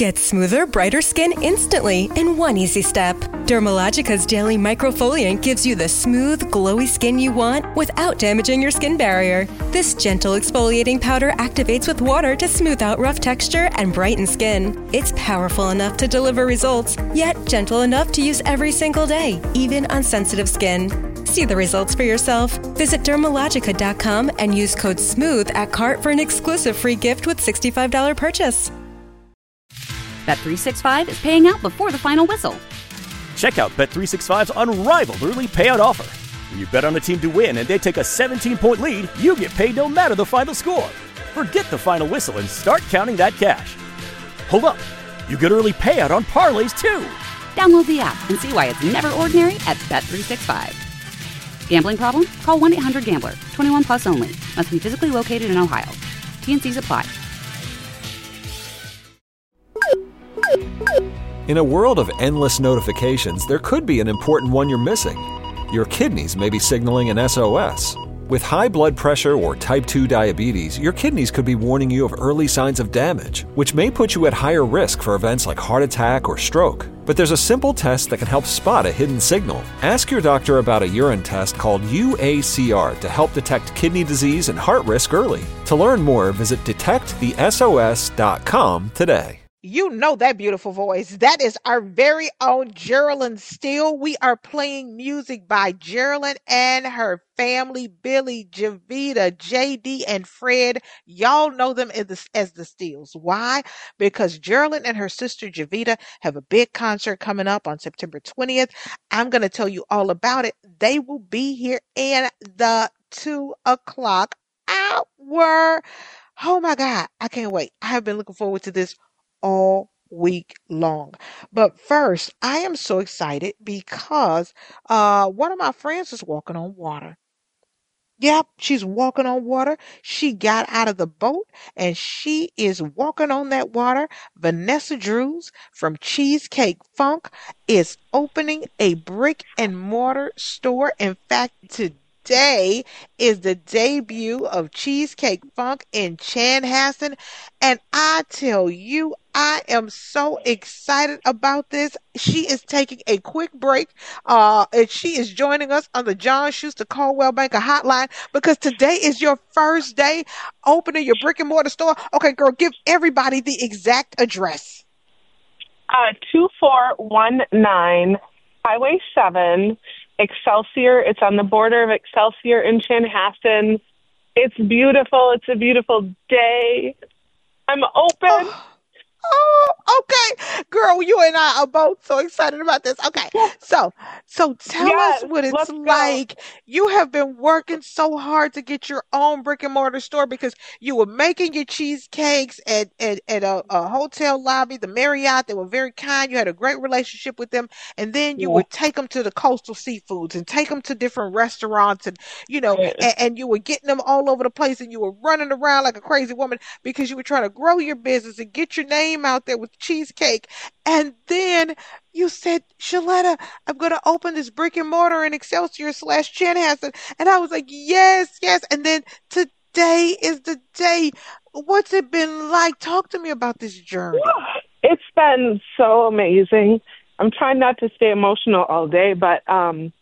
Get smoother, brighter skin instantly in one easy step. Dermalogica's daily microfoliant gives you the smooth, glowy skin you want without damaging your skin barrier. This gentle exfoliating powder activates with water to smooth out rough texture and brighten skin. It's powerful enough to deliver results, yet gentle enough to use every single day, even on sensitive skin. See the results for yourself. Visit Dermalogica.com and use code SMOOTH at cart for an exclusive free gift with $65 purchase. Bet365 is paying out before the final whistle. Check out Bet365's unrivaled early payout offer. When you bet on a team to win and they take a 17-point lead, you get paid no matter the final score. Forget the final whistle and start counting that cash. Hold up. You get early payout on parlays, too. Download the app and see why it's never ordinary at Bet365. Gambling problem? Call 1-800-GAMBLER. 21 plus only. Must be physically located in Ohio. T&Cs apply. In a world of endless notifications, there could be an important one you're missing. Your kidneys may be signaling an SOS. With high blood pressure or type 2 diabetes, your kidneys could be warning you of early signs of damage, which may put you at higher risk for events like heart attack or stroke. But there's a simple test that can help spot a hidden signal. Ask your doctor about a urine test called UACR to help detect kidney disease and heart risk early. To learn more, visit detectthesos.com today. You know that beautiful voice. That is our very own Geraldine Steele. We are playing music by Geraldine and her family, Billy, Javita, JD, and Fred. Y'all know them as the Steeles. Why? Because Geraldine and her sister Javita have a big concert coming up on September 20th. I'm going to tell you all about it. They will be here in the 2 o'clock hour. Oh my God. I can't wait. I have been looking forward to this all week long. But first, I am so excited because one of my friends is walking on water. Yep, she's walking on water. She got out of the boat and she is walking on that water. Vanessa Drews from Cheesecake Funk is opening a brick and mortar store. In fact, today is the debut of Cheesecake Funk in Chanhassen. And I tell you, I am so excited about this. She is taking a quick break, and she is joining us on the John Schuster Coldwell Banker hotline because today is your first day opening your brick and mortar store. Okay, girl, give everybody the exact address. 2419 Highway 7, Excelsior. It's on the border of Excelsior and Chanhassen. It's beautiful. It's a beautiful day. I'm open. Oh, okay. Girl, you and I are both so excited about this. Okay. So tell us what it's like. You have been working so hard to get your own brick and mortar store because you were making your cheesecakes at a hotel lobby, the Marriott. They were very kind. You had a great relationship with them. And then you would take them to the Coastal Seafoods and take them to different restaurants and, and you were getting them all over the place and you were running around like a crazy woman because you were trying to grow your business and get your name out there with cheesecake. And then you said, Shaletta, I'm going to open this brick and mortar in Excelsior/Chanhassen. And I was like, yes. And then today is the day. What's it been like? Talk to me about this journey. It's been so amazing. I'm trying not to stay emotional all day, but I'm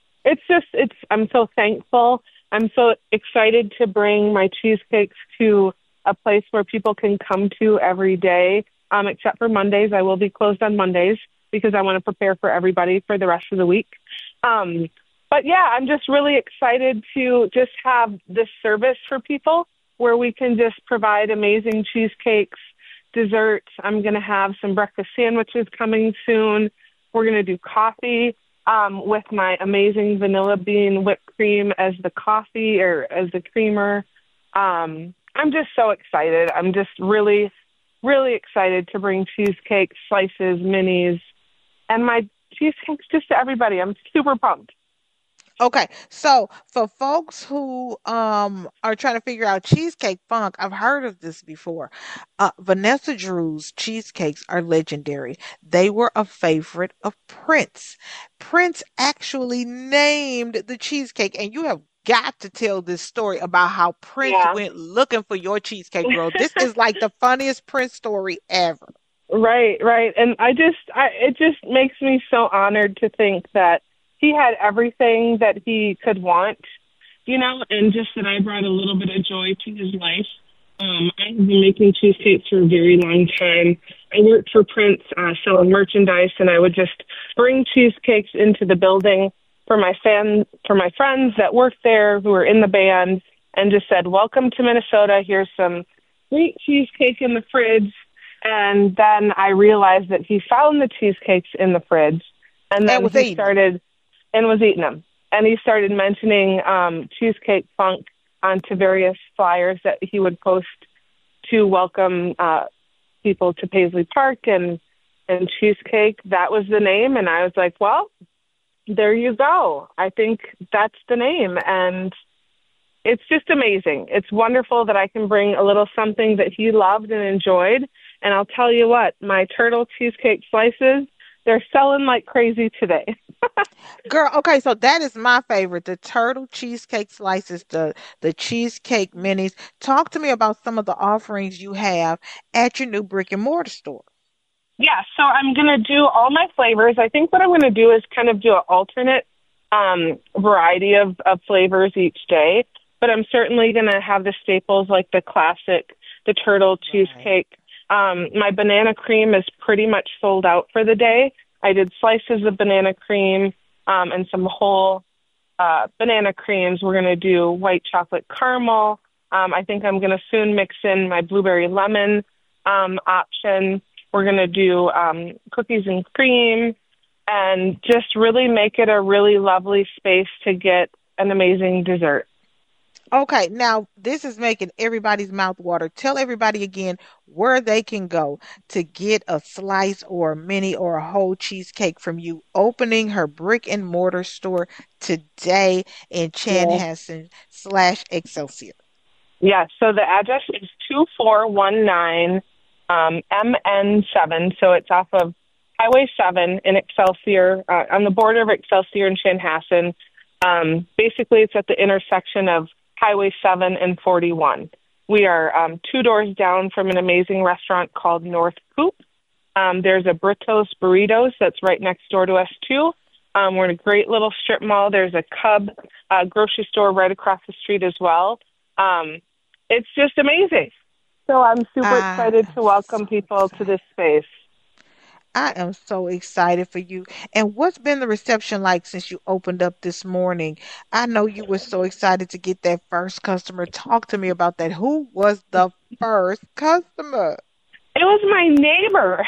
so thankful. I'm so excited to bring my cheesecakes to a place where people can come to every day. Except for Mondays. I will be closed on Mondays because I want to prepare for everybody for the rest of the week. But yeah, I'm just really excited to just have this service for people where we can just provide amazing cheesecakes, desserts. I'm going to have some breakfast sandwiches coming soon. We're going to do coffee with my amazing vanilla bean whipped cream as the coffee or as the creamer. I'm just so excited. I'm just really excited to bring cheesecake slices, minis, and my cheesecakes just to everybody. I'm super pumped. Okay, so for folks who are trying to figure out Cheesecake Funk, I've heard of this before. Vanessa Drew's cheesecakes are legendary. They were a favorite of Prince. Prince actually named the cheesecake, and you have got to tell this story about how Prince went looking for your cheesecake, girl. This is like the funniest Prince story ever. Right, right. And it just makes me so honored to think that he had everything that he could want, and just that I brought a little bit of joy to his life. I have been making cheesecakes for a very long time. I worked for Prince selling merchandise, and I would just bring cheesecakes into the building for my friends that worked there who were in the band, and just said, "Welcome to Minnesota. Here's some great cheesecake in the fridge." And then I realized that he found the cheesecakes in the fridge, and then was eating them. And he started mentioning Cheesecake Funk onto various flyers that he would post to welcome people to Paisley Park and Cheesecake. That was the name, and I was like, well, there you go. I think that's the name, and it's just amazing. It's wonderful that I can bring a little something that he loved and enjoyed. And I'll tell you what, my turtle cheesecake slices, they're selling like crazy today. Girl, okay, so that is my favorite, the turtle cheesecake slices, the cheesecake minis. Talk to me about some of the offerings you have at your new brick and mortar store. Yeah, so I'm going to do all my flavors. I think what I'm going to do is kind of do an alternate variety of flavors each day. But I'm certainly going to have the staples like the classic, the turtle cheesecake. My banana cream is pretty much sold out for the day. I did slices of banana cream and some whole banana creams. We're going to do white chocolate caramel. I think I'm going to soon mix in my blueberry lemon option. We're going to do cookies and cream and just really make it a really lovely space to get an amazing dessert. Okay, now this is making everybody's mouth water. Tell everybody again where they can go to get a slice or a mini or a whole cheesecake from you. Opening her brick and mortar store today in Chanhassen / Excelsior. Yeah, so the address is 2419 MN7. So it's off of Highway 7 in Excelsior, on the border of Excelsior and Chanhassen. Basically, it's at the intersection of Highway 7 and 41. We are 2 doors down from an amazing restaurant called North Coop. There's a Britos Burritos that's right next door to us, too. We're in a great little strip mall. There's a Cub grocery store right across the street as well. It's just amazing. So I'm super excited to welcome people to this space. I am so excited for you. And what's been the reception like since you opened up this morning? I know you were so excited to get that first customer. Talk to me about that. Who was the first customer? It was my neighbor.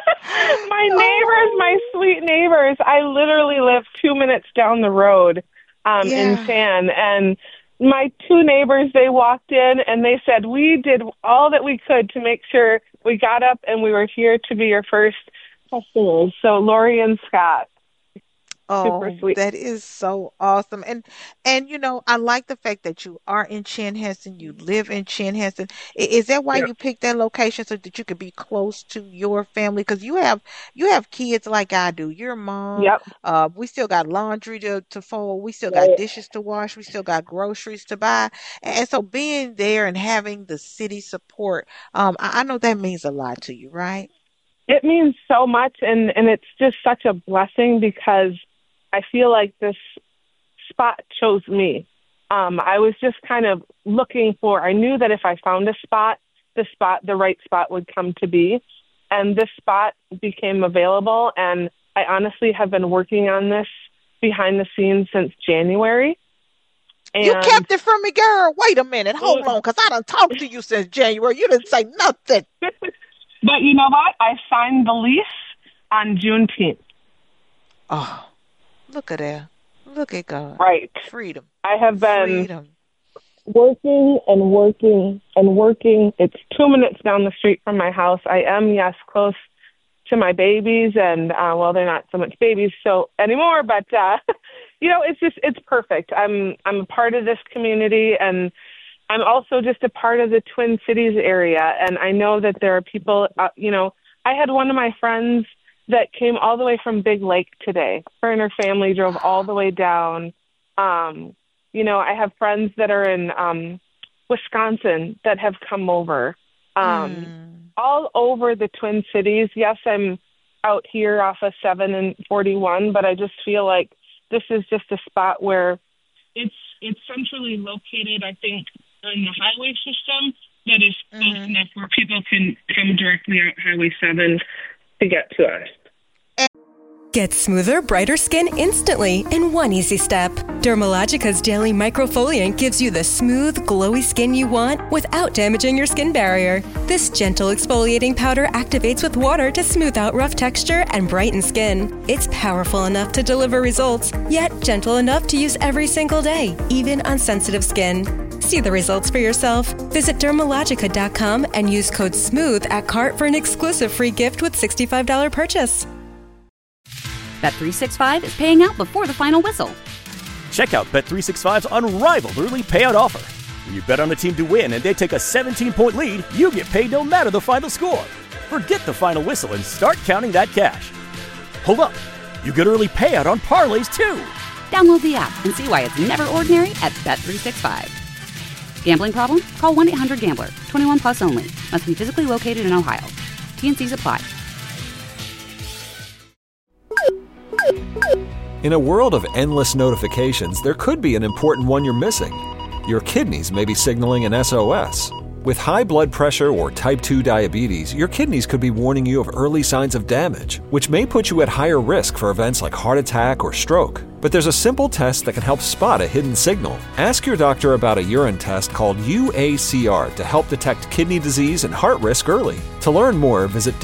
My sweet neighbors. I literally live 2 minutes down the road in Chan. And my 2 neighbors, they walked in and they said, we did all that we could to make sure we got up and we were here to be your first customers. So Lori and Scott. Super sweet. That is so awesome. And I like the fact that you are in Chanhassen, you live in Chanhassen. Is that why you picked that location so that you could be close to your family? Because you have kids like I do. You're a mom. Yep. We still got laundry to fold. We still got dishes to wash. We still got groceries to buy. And so being there and having the city support, I know that means a lot to you, right? It means so much, and it's just such a blessing because I feel like this spot chose me. I was just kind of looking I knew that if I found a spot, the right spot would come to be. And this spot became available, and I honestly have been working on this behind the scenes since January. And you kept it from me, girl. Wait a minute. Hold on, because I done talked to you since January. You didn't say nothing. But you know what? I signed the lease on Juneteenth. Oh, look at that. Look at God. Right. Freedom. I have been working and working and working. It's 2 minutes down the street from my house. I am, yes, close to my babies. And, they're not so much babies anymore. But, it's perfect. I'm a part of this community, and I'm also just a part of the Twin Cities area, and I know that there are people, I had one of my friends that came all the way from Big Lake today. Her and her family drove all the way down. I have friends that are in Wisconsin that have come over. all over the Twin Cities. Yes, I'm out here off of 7 and 41, but I just feel like this is just a spot where it's centrally located, I think, in the highway system that is close enough where people can come directly out Highway 7 to get to us. Get smoother, brighter skin instantly in one easy step. Dermalogica's Daily Microfoliant gives you the smooth, glowy skin you want without damaging your skin barrier. This gentle exfoliating powder activates with water to smooth out rough texture and brighten skin. It's powerful enough to deliver results, yet gentle enough to use every single day, even on sensitive skin. See the results for yourself. Visit Dermalogica.com and use code SMOOTH at cart for an exclusive free gift with $65 purchase. Bet365 is paying out before the final whistle. Check out Bet365's unrivaled early payout offer. When you bet on a team to win and they take a 17-point lead, you get paid no matter the final score. Forget the final whistle and start counting that cash. Hold up. You get early payout on parlays too. Download the app and see why it's never ordinary at Bet365. Gambling problem? Call 1-800-GAMBLER. 21 plus only. Must be physically located in Ohio. T&Cs apply. In a world of endless notifications, there could be an important one you're missing. Your kidneys may be signaling an SOS. With high blood pressure or type 2 diabetes, your kidneys could be warning you of early signs of damage, which may put you at higher risk for events like heart attack or stroke. But there's a simple test that can help spot a hidden signal. Ask your doctor about a urine test called UACR to help detect kidney disease and heart risk early. To learn more, visit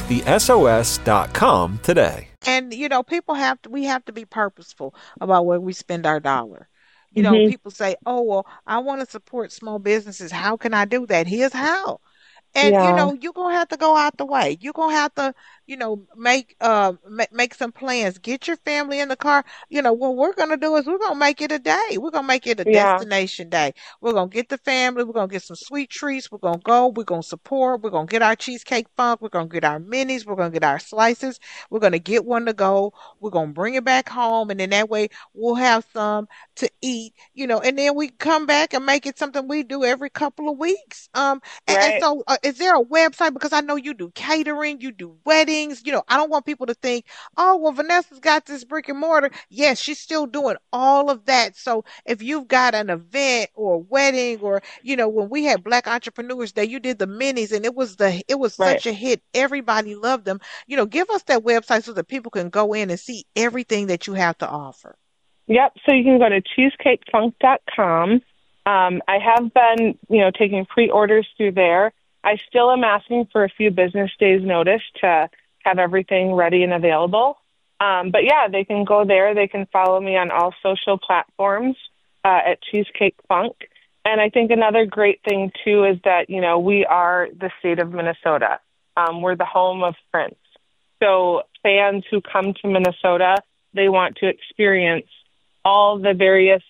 detectthesos.com today. And, we have to be purposeful about where we spend our dollar. People say, oh, well, I want to support small businesses. How can I do that? Here's how. And, you're going to have to go out the way. You're going to have to, make some plans. Get your family in the car. What we're going to do is we're going to make it a day. We're going to make it a destination day. We're going to get the family. We're going to get some sweet treats. We're going to go. We're going to support. We're going to get our cheesecake funk. We're going to get our minis. We're going to get our slices. We're going to get one to go. We're going to bring it back home. And then that way we'll have some to eat, and then we come back and make it something we do every couple of weeks. And so is there a website? Because I know you do catering, you do weddings. I don't want people to think, oh, well, Vanessa's got this brick and mortar. Yes, she's still doing all of that. So if you've got an event or a wedding or, when we had Black Entrepreneurs Day, you did the minis and it was such a hit. Everybody loved them. Give us that website so that people can go in and see everything that you have to offer. Yep. So you can go to cheesecakefunk.com. I have been, taking pre-orders through there. I still am asking for a few business days notice to have everything ready and available. But yeah, they can go there. They can follow me on all social platforms at Cheesecake Funk. And I think another great thing too is that, we are the state of Minnesota. We're the home of Prince. So fans who come to Minnesota, they want to experience all the various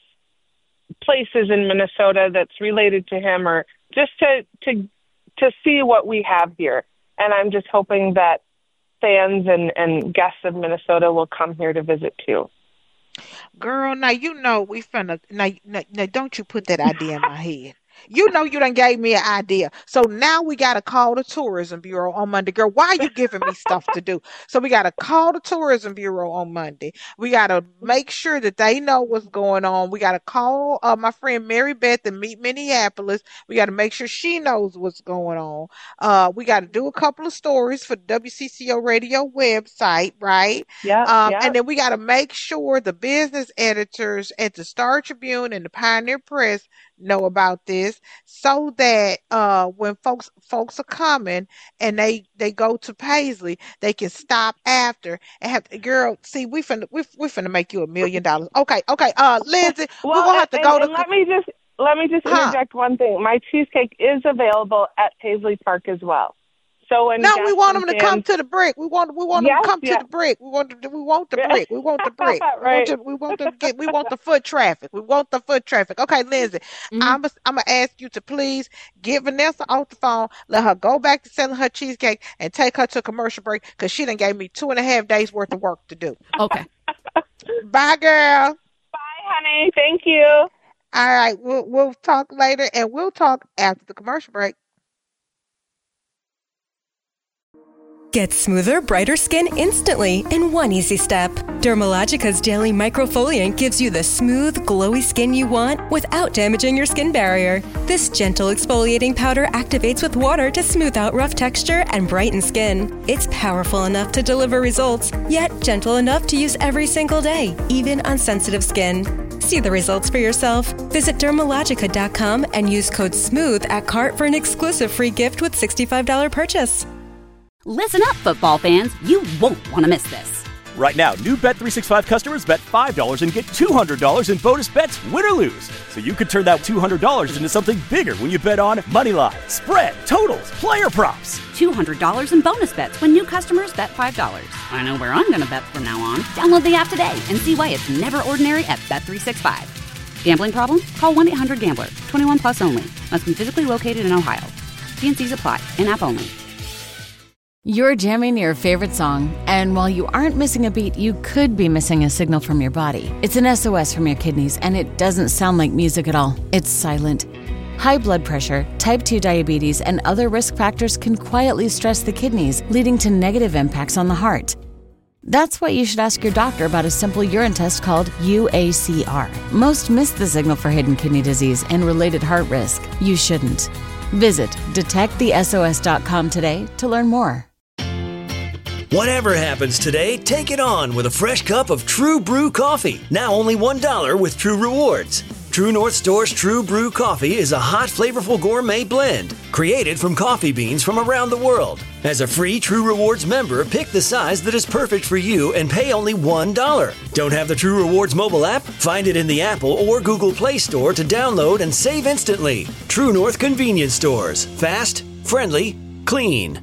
places in Minnesota that's related to him, or just to see what we have here. And I'm just hoping that fans and guests of Minnesota will come here to visit too. Girl, now we finna now don't you put that idea in my head. You done gave me an idea. So now we got to call the Tourism Bureau on Monday. Girl, why are you giving me stuff to do? So we got to call the Tourism Bureau on Monday. We got to make sure that they know what's going on. We got to call my friend Mary Beth in Minneapolis. We got to make sure she knows what's going on. We got to do a couple of stories for the WCCO radio website, right? Yeah. And then we got to make sure the business editors at the Star Tribune and the Pioneer Press know about this, so that when folks are coming and they go to Paisley, they can stop after and have girl. See, we finna make you $1 million. Okay. Lindsay, we're gonna have to go to. Let me just interject one thing. My cheesecake is available at Paisley Park as well. So when we want them to come to the brick. We want them to come to the brick. We want the brick. We want the brick. Right. We want the foot traffic. We want the foot traffic. Okay, Lindsay, I'm gonna ask you to please get Vanessa off the phone. Let her go back to selling her cheesecake and take her to a commercial break because she done gave me 2.5 days worth of work to do. Okay. Bye, girl. Bye, honey. Thank you. All right, we'll talk later, and we'll talk after the commercial break. Get smoother, brighter skin instantly in one easy step. Dermalogica's Daily Microfoliant gives you the smooth, glowy skin you want without damaging your skin barrier. This gentle exfoliating powder activates with water to smooth out rough texture and brighten skin. It's powerful enough to deliver results, yet gentle enough to use every single day, even on sensitive skin. See the results for yourself. Visit Dermalogica.com and use code SMOOTH at cart for an exclusive free gift with $65 purchase. Listen up, football fans. You won't want to miss this. Right now, new Bet365 customers bet $5 and get $200 in bonus bets, win or lose. So you could turn that $200 into something bigger when you bet on Moneyline, spread, totals, player props. $200 in bonus bets when new customers bet $5. I know where I'm going to bet from now on. Download the app today and see why it's never ordinary at Bet365. Gambling problem? Call 1-800-GAMBLER. 21 plus only. Must be physically located in Ohio. T&Cs apply. In-app only. You're jamming your favorite song, and while you aren't missing a beat, you could be missing a signal from your body. It's an SOS from your kidneys, and it doesn't sound like music at all. It's silent. High blood pressure, type 2 diabetes, and other risk factors can quietly stress the kidneys, leading to negative impacts on the heart. That's why you should ask your doctor about a simple urine test called UACR. Most miss the signal for hidden kidney disease and related heart risk. You shouldn't. Visit detectthesos.com today to learn more. Whatever happens today, take it on with a fresh cup of True Brew coffee. Now only $1 with True Rewards. True North Store's True Brew coffee is a hot, flavorful gourmet blend created from coffee beans from around the world. As a free True Rewards member, pick the size that is perfect for you and pay only $1. Don't have the True Rewards mobile app? Find it in the Apple or Google Play Store to download and save instantly. True North Convenience Stores. Fast, friendly, clean.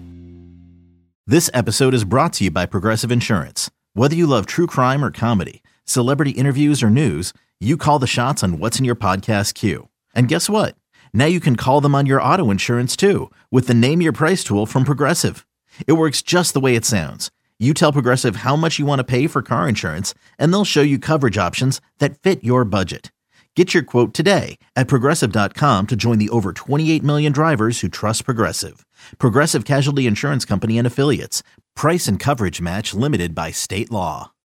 This episode is brought to you by Progressive Insurance. Whether you love true crime or comedy, celebrity interviews or news, you call the shots on what's in your podcast queue. And guess what? Now you can call them on your auto insurance too with the Name Your Price tool from Progressive. It works just the way it sounds. You tell Progressive how much you want to pay for car insurance, and they'll show you coverage options that fit your budget. Get your quote today at Progressive.com to join the over 28 million drivers who trust Progressive. Progressive Casualty Insurance Company and Affiliates. Price and coverage match limited by state law.